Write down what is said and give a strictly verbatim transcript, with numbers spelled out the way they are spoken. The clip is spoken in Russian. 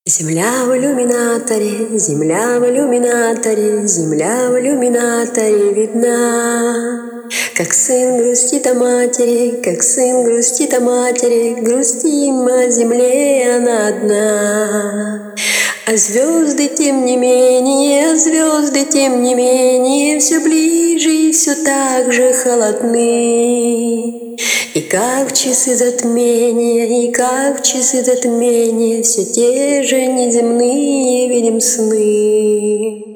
Земля в иллюминаторе, земля в иллюминаторе, земля в иллюминаторе видна. Как сын грустит о матери, как сын грустит о матери, грустим о земле она одна. А звезды, тем не менее, а звезды, тем не менее, все ближе и все так же холодны. И как в часы затмения, и как в часы затмения, все те же неземные видим сны.